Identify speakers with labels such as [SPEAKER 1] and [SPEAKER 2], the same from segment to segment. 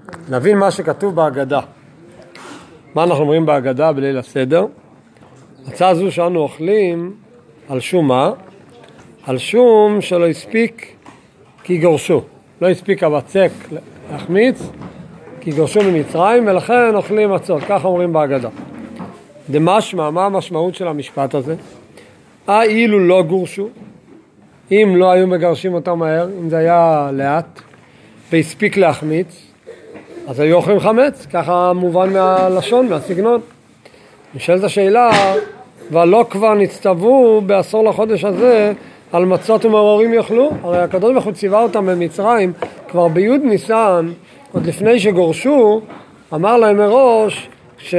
[SPEAKER 1] נבין מה שכתוב בהגדה. מה אנחנו אומרים בהגדה בליל הסדר? הצעה זו שאנו אוכלים על שום מה? על שום שלא הספיק כי גורשו. לא הספיק הבצק להחמיץ כי גורשו ממצרים, ולכן אוכלים מצות. ככה אומרים בהגדה. דמשמע, מה המשמעות של המשפט הזה? אילו לא גורשו, אם לא היו מגרשים אותם מהר, אם זה היה לאט והספיק להחמיץ, אז היו אוכלים חמץ. ככה מובן מהלשון, מהסגנון. נשאלת השאלה, ולא כבר נצטוו בעשור לחודש הזה על מצות ומרורים יאכלו? הרי הקדוש ברוך הוא ציווה אותם במצרים כבר בי' ניסן, עוד לפני שגורשו, אמר להם מראש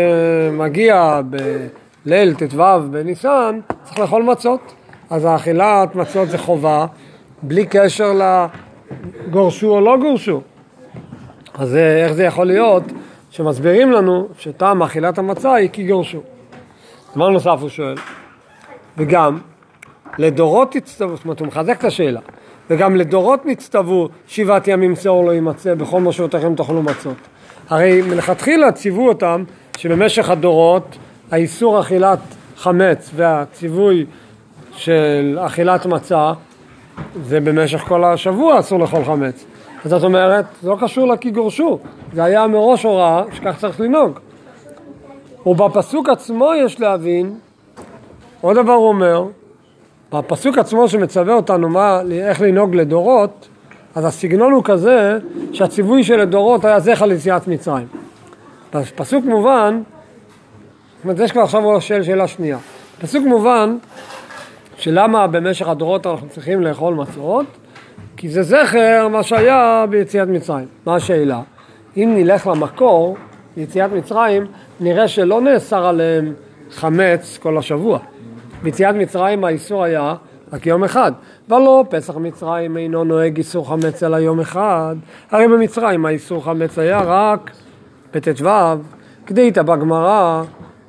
[SPEAKER 1] שמגיע בליל ט"ו בניסן צריך לאכול מצות. אז האכילת מצות זה חובה בלי קשר לגורשו או לא גורשו. אז איך זה יכול להיות שמסבירים לנו שטעם אכילת המצה היא כי גורשו? דבר נוסף הוא שואל, וגם לדורות תצטוו, זאת אומרת הוא מחזק את השאלה, וגם לדורות נצטוו 7 ימים שאור לא יימצא בכל משאותיכם תאכלו מצות. הרי מלכתחילה ציוו אותם שבמשך הדורות האיסור אכילת חמץ והציווי של אכילת מצה זה במשך כל השבוע אסור לאכול חמץ. אז זאת אומרת, זה לא קשור לכי גורשו, זה היה מראש הוראה שכך צריך לנהוג. ובפסוק עצמו יש להבין, עוד דבר הוא אומר, בפסוק עצמו שמצווה אותנו איך לנהוג לדורות, אז הסגנון הוא כזה שהציווי של לדורות היה זכר ליציאת מצרים. פסוק מובן, זאת אומרת, יש כבר עכשיו הוא שואל שאלה שנייה. פסוק מובן שלמה במשך הדורות אנחנו צריכים לאכול מצות, כי זה זכר מה שהיה ביציאת מצרים. מה השאלה? אם נלך למקור, ביציאת מצרים, נראה שלא נאסר עליהם חמץ כל השבוע. ביציאת מצרים האיסור היה רק יום אחד. ולא, פסח מצרים אינו נוהג איסור חמץ אלא יום אחד. הרי במצרים האיסור חמץ היה רק בט"ו, כדאית בגמרא,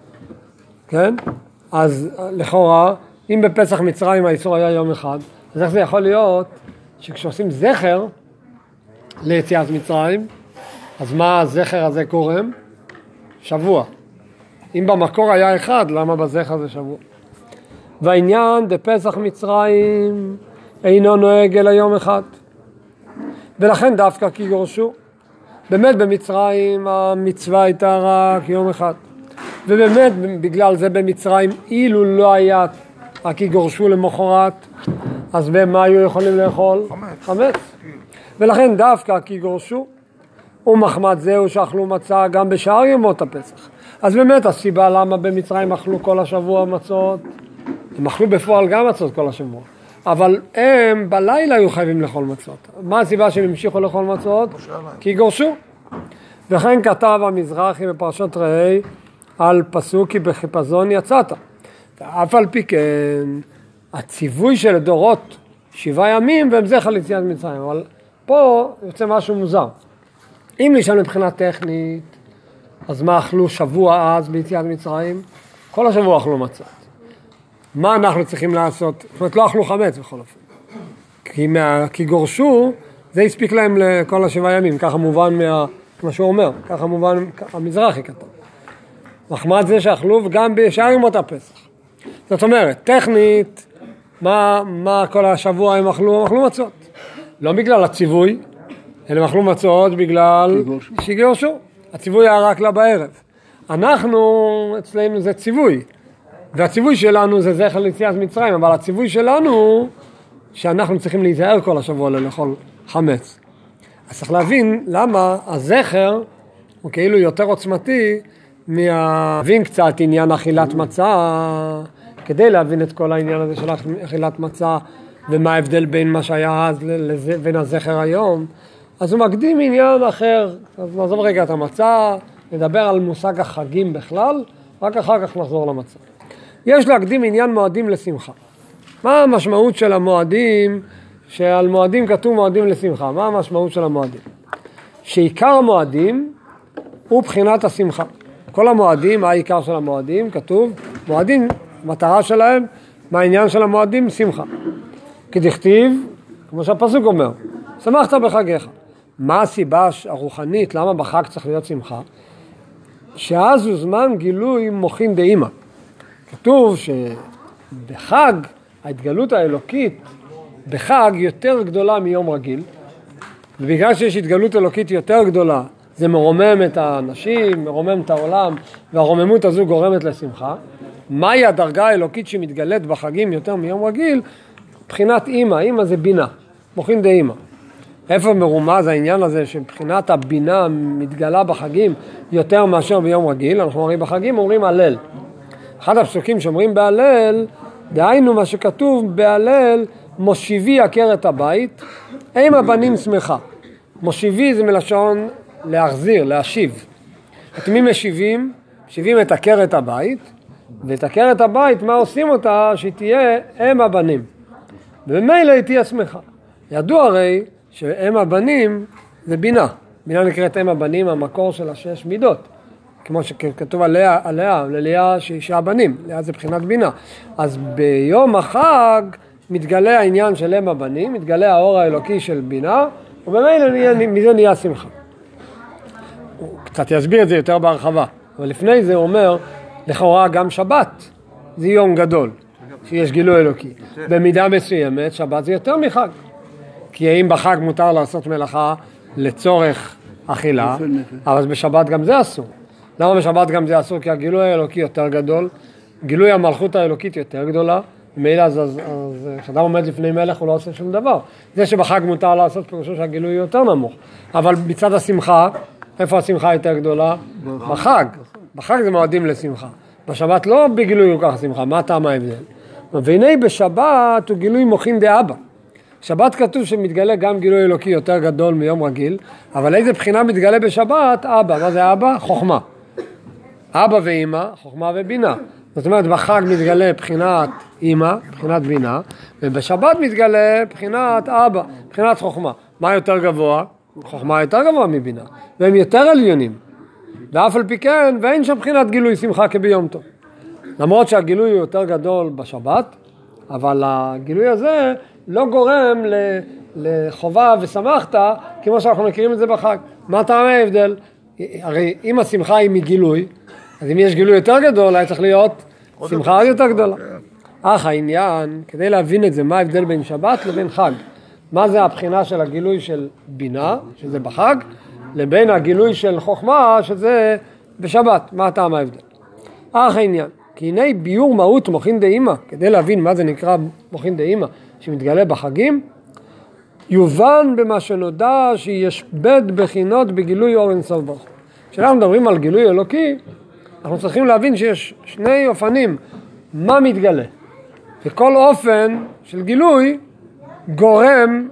[SPEAKER 1] כן? אז לכאורה, אם בפסח מצרים האיסור היה יום אחד, אז איך זה יכול להיות שכשעושים זכר ליציאת מצרים, אז מה הזכר הזה קורם? שבוע. אם במקור היה אחד, למה בזכר זה שבוע? והעניין דפסח מצרים אינו נוהג אלא יום אחד. ולכן דווקא כי גורשו. באמת במצרים המצווה הייתה רק יום אחד. ובאמת בגלל זה במצרים אילו לא היה כי גורשו למחרת, אז במה היו יכולים לאכול? חמץ. ולכן דווקא כי גורשו, ומחמד זהו שאכלו מצה גם בשאר ימות הפסח. אז באמת הסיבה למה במצרים אכלו כל השבוע מצות, הם אכלו בפועל גם מצות כל השבוע, אבל הם בלילה היו חייבים לאכול מצות. מה הסיבה שהם המשיכו לאכול מצות? כי גורשו. וכן כתב המזרחי בפרשת ראה על פסוק כי בחיפזון יצאת. ואף על פי כן הציווי של הדורות 7 ימים והם זכר ליציאת מצרים. אבל פה יוצא משהו מוזר. אם נשאל מבחינה טכנית, אז מה אכלו שבוע אז ביציאת מצרים? כל השבוע אכלו מצות. מה אנחנו צריכים לעשות? זאת אומרת, לא אכלו חמץ בכל אופן. כי גורשו, זה הספיק להם לכל 7 ימים. ככה מובן מה שהוא אומר. ככה מובן המזרחי כתב. מחמד זה שאכלו וגם בשאר ימות הפסח. זאת אומרת, טכנית, מה כל השבוע הם אכלו? אכלו מצות. לא בגלל הציווי, אלא אכלו מצות בגלל שגורשו. הציווי היה רק לה בערב. אנחנו, אצלנו זה ציווי. והציווי שלנו זה זכר ליציאת מצרים, אבל הציווי שלנו, שאנחנו צריכים להיזהר כל השבוע לאכול חמץ. אז צריך להבין למה הזכר הוא כאילו יותר עוצמתי, להבין קצת עניין אכילת מצה, כדי להבין את כל העניין הזה של אכילת מצה, ומה ההבדל בין מה שהיה אז לבין הזכר היום. אז הוא מקדים עניין אחר, אז נעזוב רגע את המצה, נדבר על מושג החגים בכלל, רק אחר כך נחזור למצה. יש להקדים עניין מועדים לשמחה. מה המשמעות של המועדים, שעל מועדים כתוב מועדים לשמחה? מה המשמעות של המועדים? שעיקר המועדים הוא בחינת השמחה. כל המועדים, מה העיקר של המועדים? כתוב, מועדים, מטרה שלהם, מה העניין של המועדים? שמחה. כדכתיב, כמו שהפסוק אומר, שמחת בחגיך. מה הסיבה הרוחנית, למה בחג צריך להיות שמחה? שאז הוא זמן גילוי מוחין דאמא. כתוב שבחג ההתגלות האלוקית, בחג יותר גדולה מיום רגיל, ובגלל שיש התגלות אלוקית יותר גדולה, זה מרומם את האנשים, מרומם את העולם, והרוממות הזו גורמת לשמחה. מהי הדרגה האלוקית שמתגלית בחגים יותר מיום רגיל? מבחינת אמא, אמא זה בינה, מוחין דאמא. איפה מרומז העניין הזה שבחינת הבינה מתגלה בחגים יותר מאשר ביום רגיל? אנחנו הרי בחגים אומרים הלל. אחד הפסוקים שאומרים בהלל, דהיינו מה שכתוב בהלל, מושיבי עקרת הבית, אם הבנים שמחה. מושיבי זה מלשון להחזיר, להשיב. את מי משיבים? משיבים את עקרת הבית, ואת עקרת הבית, מה עושים אותה? שהיא תהיה אם הבנים. ובמילא היא תהיה שמחה. ידוע הרי שאם הבנים זה בינה. בינה נקראת אם הבנים, המקור של 6 מידות. כמו שכתוב עליה, לליה 6 בנים. ליה זה בחינת בינה. אז ביום החג מתגלה העניין של אם הבנים, מתגלה האור האלוקי של בינה, ובמילא מזה נהיה שמחה. הוא קצת יסביר את זה יותר בהרחבה. אבל לפני זה הוא אומר, לכאורה גם שבת זה יום גדול, שיש גילוי אלוקי. במידה מסוימת שבת זה יותר מחג. כי אם בחג מותר לעשות מלאכה לצורך אכילה, אבל בשבת גם זה אסור. למה בשבת גם זה אסור? כי הגילוי האלוקי יותר גדול, גילוי המלכות האלוקית יותר גדולה, ומילא אז כשאדם עומד לפני מלך הוא לא עושה שום דבר. זה שבחג מותר לעשות פירושו שהגילוי יותר נמוך. אבל מצד השמחה, איפה השמחה יותר גדולה? בחג. בחג זה מועדים לשמחה. בשבת לא בגילוי הוא כך שמחה, מה טעם ההבדל? והנה בשבת הוא גילוי מוחין דאבא. שבת כתוב שמתגלה גם גילוי אלוקי יותר גדול מיום רגיל, אבל איזה בחינה מתגלה בשבת? אבא. מה זה אבא? חוכמה. אבא ואמא, חוכמה ובינה. זאת אומרת, בחג מתגלה בחינת אמא, בחינת בינה, ובשבת מתגלה בחינת אבא, בחינת חוכמה. מה יותר גבוה? חוכמה יותר גבוה מבינה, והם יותר עליונים. ואף על פי כן, ואין שם בחינת גילוי שמחה כביום טוב. למרות שהגילוי הוא יותר גדול בשבת, אבל הגילוי הזה לא גורם לחובה ושמחת, כמו שאנחנו מכירים את זה בחג. מה טעם ההבדל? הרי אם השמחה היא מגילוי, אז אם יש גילוי יותר גדול, היה צריך להיות שמחה יותר גדולה. אך העניין, כדי להבין את זה, מה ההבדל בין שבת לבין חג? מה זה הבחינה של הגילוי של בינה, שזה בחג, לבין הגילוי של חוכמה, שזה בשבת? מה טעם ההבדל? אך העניין, כי הנה ביור מהות מוחין דאמא, כדי להבין מה זה נקרא מוחין דאמא, שמתגלה בחגים, יובן במה שנודע שיש בית בחינות בגילוי אור אין סוף ברוך. כשאנחנו מדברים על גילוי אלוקי, אנחנו צריכים להבין שיש 2 אופנים מה מתגלה. וכל אופן של גילוי גורם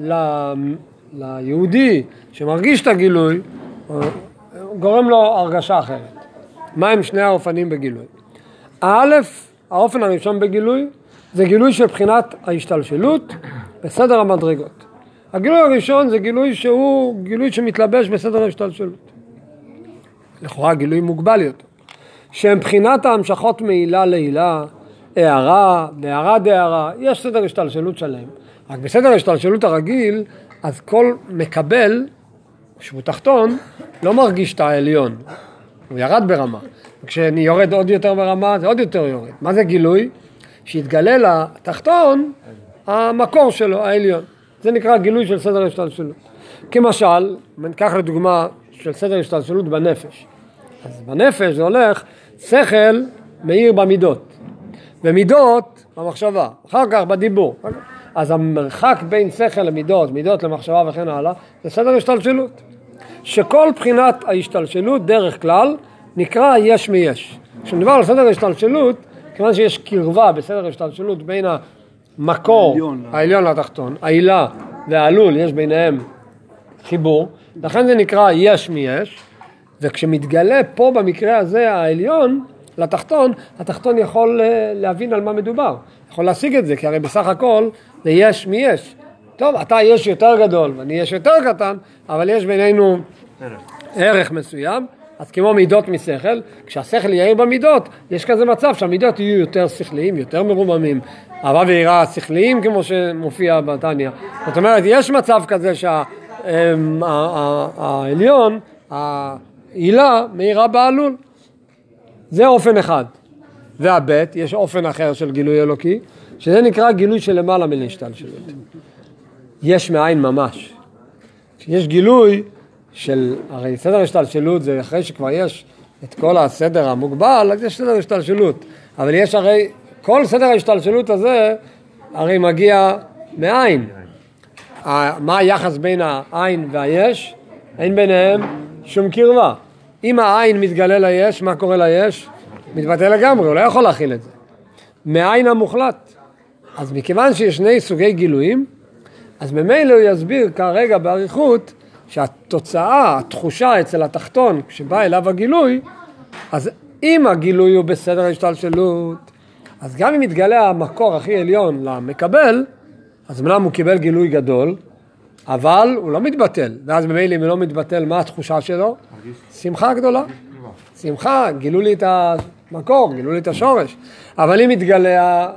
[SPEAKER 1] ליהודי שמרגיש את הגילוי, גורם לו הרגשה אחרת. מה הם 2 האופנים בגילוי? א', האופן הראשון בגילוי, זה גילוי של בחינת ההשתלשלות בסדר המדרגות. הגילוי הראשון זה גילוי שהוא גילוי שמתלבש בסדר ההשתלשלות. לכאורה גילוי מוגבל יותר. שהם בחינת ההמשכות מעילה לעילה, הערה, בהערה דהערה, יש סדר השתלשלות שלהם. רק בסדר השתלשלות הרגיל, אז כל מקבל, שהוא תחתון, לא מרגיש את העליון. הוא ירד ברמה. כשאני יורד עוד יותר ברמה, זה עוד יותר יורד. מה זה גילוי? שיתגלה לתחתון, המקור שלו, העליון. זה נקרא גילוי של סדר השתלשלות. כמשל, ניקח לדוגמה של סדר השתלשלות בנפש. אז בנפש זה הולך, שכל מאיר במידות. ומידות במחשבה, אחר כך בדיבור. אז המרחק בין שכל למידות, מידות למחשבה וכן הלאה, זה סדר השתלשלות. שכל בחינת ההשתלשלות דרך כלל נקרא יש מיש. כשנדבר על סדר השתלשלות, כיוון שיש קרבה בסדר השתלשלות בין המקור העליון לתחתון, העילה והעלול, יש ביניהם חיבור, לכן זה נקרא יש מיש, וכשמתגלה פה במקרה הזה העליון לתחתון, התחתון יכול להבין על מה מדובר, יכול להשיג את זה, כי הרי בסך הכל זה יש מיש. טוב, אתה יש יותר גדול ואני יש יותר קטן, אבל יש בינינו ערך מסוים, אז כמו מידות משכל, כשהשכל יאיר במידות, יש כזה מצב שהמידות יהיו יותר שכליים, יותר מרוממים, אהבה ויראה שכליים כמו שמופיע בתניא. זאת אומרת, יש מצב כזה העליון, העילה מאירה בעלול. זה אופן אחד. והבית, יש אופן אחר של גילוי אלוקי, שזה נקרא גילוי של למעלה מן השתלשלות. יש מאין ממש. יש גילוי של, הרי סדר השתלשלות זה אחרי שכבר יש את כל הסדר המוגבל, אז יש סדר השתלשלות. אבל יש הרי, כל סדר ההשתלשלות הזה, הרי מגיע מאין. מה היחס בין העין והיש? אין ביניהם שום קרבה. אם העין מתגלה ליש, מה קורה ליש? מתבטא לגמרי, הוא לא יכול להכיל את זה. מאין המוחלט. אז מכיוון שיש שני סוגי גילויים, אז ממילא הוא יסביר כרגע בעריכות שהתוצאה, התחושה אצל התחתון, כשבא אליו הגילוי, אז אם הגילוי הוא בסדר השתלשלות, אז גם אם מתגלה המקור הכי עליון למקבל, אז אמנם הוא קיבל גילוי גדול, אבל הוא לא מתבטל. ואז ממילא אם הוא לא מתבטל, מה התחושה שלו? שמחה גדולה. שמחה, גילו לי את המקור, גילו לי את השורש. אבל אם מתגלה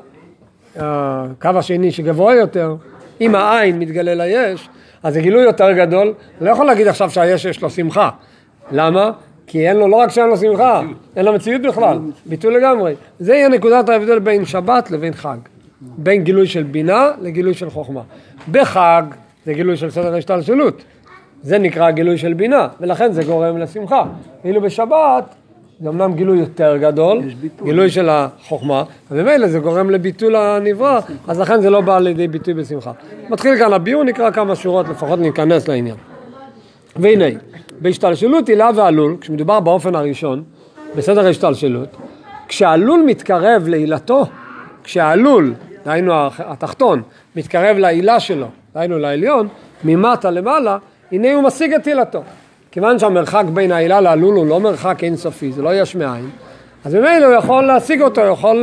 [SPEAKER 1] הקו השני שגבוה יותר, אם העין מתגלה ליש, אז זה גילוי יותר גדול. לא יכול להגיד עכשיו שהיש יש לו שמחה. למה? כי אין לו, לא רק שאין לו שמחה, אין לו מציאות בכלל, ביטול לגמרי. זה יהיה נקודת ההבדל בין שבת לבין חג. בין גילוי של בינה לגילוי של חוכמה. בחג זה גילוי של סדר השתלשלות. זה נקרא גילוי של בינה, ולכן זה גורם לשמחה. ואילו בשבת, זה אמנם גילוי יותר גדול, גילוי של החוכמה, וממילא זה גורם לביטול הנברא, אז לכן זה לא בא לידי ביטוי בשמחה. מתחיל כאן הביאור, נקרא כמה שורות, לפחות ניכנס לעניין. והנה, בהשתלשלות עילה ועלול, כשמדובר באופן הראשון, בסדר השתלשלות, כשהעלול מתקרב לעילתו, כשהעלול, דהיינו התחתון, מתקרב לעילה שלו, דהיינו לעליון, ממטה למעלה, הנה הוא משיג את עילתו. כיוון שהמרחק בין העילה לעלול הוא לא מרחק אינסופי, זה לא יש מאין, אז ממילא הוא יכול להשיג אותו, הוא יכול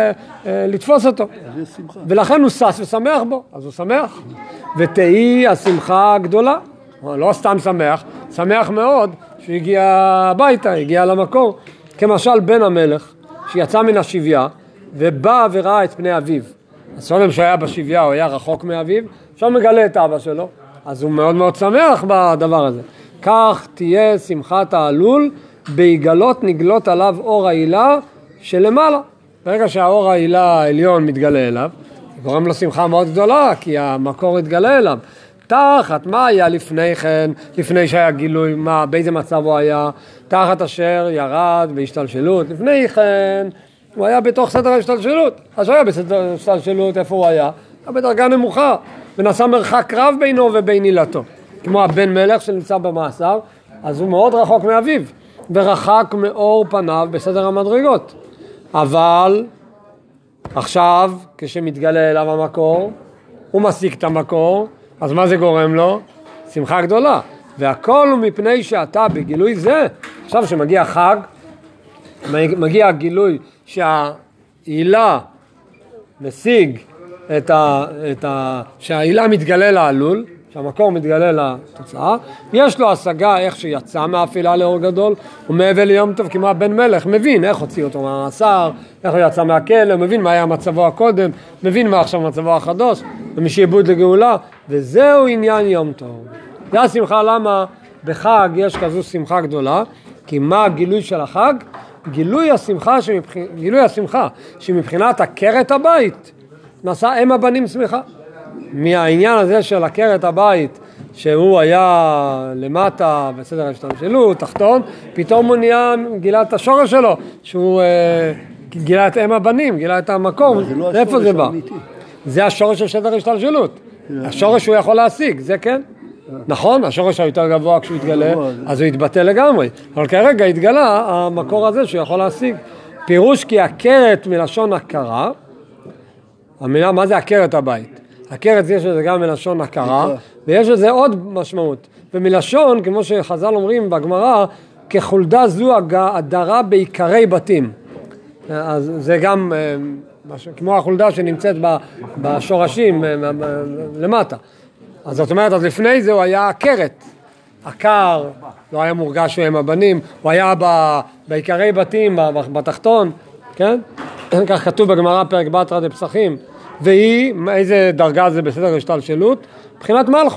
[SPEAKER 1] לתפוס אותו. ולכן הוא שש ושמח בו, אז הוא שמח. ותהי השמחה הגדולה, לא סתם שמח, שמח מאוד שהוא הגיע הביתה, הגיע למקור. כמשל בן המלך שיצא מן השביה ובא וראה את פני אביו. אז שולם שהיה בשביה, הוא היה רחוק מאביו, עכשיו מגלה את אבא שלו, אז הוא מאוד מאוד שמח בדבר הזה. כך תהיה שמחת העלול, בהיגלות נגלות עליו אור העילה שלמעלה. ברגע שהאור העילה העליון מתגלה אליו, זה גורם לו שמחה מאוד גדולה, כי המקור התגלה אליו. תחת מה היה לפני כן, לפני שהיה גילוי, באיזה מצב הוא היה, תחת אשר ירד בהשתלשלות, לפני כן הוא היה בתוך סדר ההשתלשלות. אז הוא היה בסדר ההשתלשלות, איפה הוא היה? היה בדרגה נמוכה, ונעשה מרחק רב בינו ובין עילתו. כמו הבן מלך שנמצא במאסר, אז הוא מאוד רחוק מאביו, ורחק מאור פניו בסדר המדרגות. אבל עכשיו, כשמתגלה אליו המקור, הוא משיג את המקור, אז מה זה גורם לו? שמחה גדולה. והכל הוא מפני שאתה בגילוי זה, עכשיו שמגיע חג, מגיע הגילוי שהעילה משיג שהעילה מתגלה לעלול, שהמקור מתגלה לתוצאה, יש לו השגה איך שיצא מהאפילה לאור גדול, הוא מעבל ליום טוב כמו הבן מלך, מבין איך הוציא אותו מהמאסר, איך הוא יצא מהכלא, מבין מה היה מצבו הקודם, מבין מה עכשיו מצבו החדש, ומשעבוד לגאולה, וזהו עניין יום טוב. זה השמחה. למה בחג יש כזו שמחה גדולה? כי מה הגילוי של החג? גילוי השמחה שמבחינת עקרת הבית נעשה אם הבנים שמחה. מהעניין הזה של עקרת הבית, שהוא היה למטה בסדר ההשתלשלות, תחתון, פתאום הוא נהיה, גילה את השורש שלו, שהוא גילה את אם הבנים, גילה את המקום. איפה זה בא? זה השורש של סדר ההשתלשלות. השורש הוא יכול להשיג, זה כן. נכון, השורש היותר גבוה כשהוא יתגלה, אז הוא יתבטא לגמרי. אבל כרגע התגלה המקור הזה שהוא יכול להשיג. פירוש כי עקרת מלשון הכרה, המילה, מה זה עקרת הבית? עקרת יש לזה גם מלשון הכרה, ויש לזה עוד משמעות. ומלשון, כמו שחז"ל אומרים בגמרא, כחולדה זו הדרה בעיקרי בתים. אז זה גם כמו החולדה שנמצאת בשורשים למטה. אז זאת אומרת, אז לפני זה הוא היה עקרת. עקר, לא היה מורגש עם הבנים, הוא היה בעיקרי בתים, בתחתון, כן? כך כתוב בגמרא פרק בתרא דפסחים. והיא, איזה דרגה זה בסדר השתלשלות? מבחינת מלכות.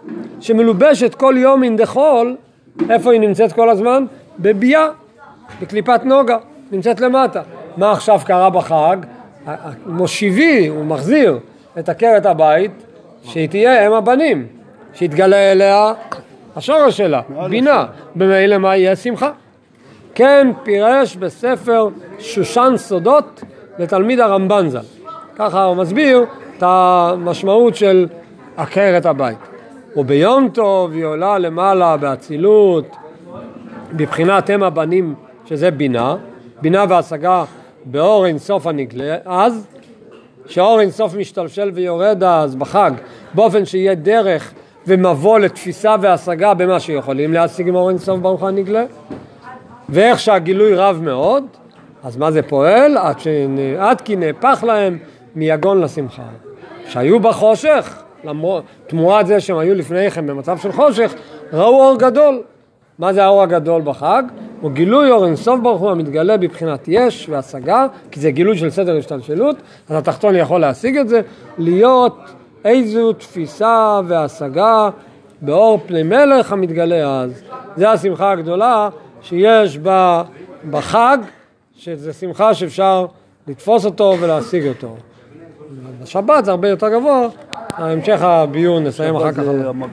[SPEAKER 1] שמלובשת כל יום מן דחול, איפה היא נמצאת כל הזמן? בבייה, בקליפת נוגה, נמצאת למטה. מה עכשיו קרה בחג? מושיבי, הוא מחזיר את עקרת הבית, שהיא תהיה אם הבנים, שיתגלה אליה השורש שלה, בינה, במילא מה יהיה שמחה. כן פירש בספר שושן סודות לתלמיד הרמב"ן ז"ל. ככה הוא מסביר את המשמעות של עקרת הבית. וביום טוב היא עולה למעלה באצילות, בבחינת אם הבנים, שזה בינה, בינה והשגה באור אינסוף הנגלה, אז שאור אינסוף משתלשל ויורד אז בחג, באופן שיהיה דרך ומבוא לתפיסה והשגה במה שיכולים להשיג מאור אינסוף ברוך הנגלה, ואיך שהגילוי רב מאוד, אז מה זה פועל? עד כי נהפך להם מיגון לשמחה. שהיו בחושך, תמורת זה שהם היו לפני כן במצב של חושך, ראו אור גדול. מה זה האור הגדול בחג? הוא גילוי אור אינסוף ברוך הוא המתגלה בבחינת יש והשגה, כי זה גילוי של סדר השתלשלות, אז התחתון יכול להשיג את זה, להיות איזו תפיסה והשגה באור פני מלך המתגלה אז. זה השמחה הגדולה שיש בחג, שזה שמחה שאפשר לתפוס אותו ולהשיג אותו. בשבת זה הרבה יותר גבוה, המשך הביון נסיים אחר כך.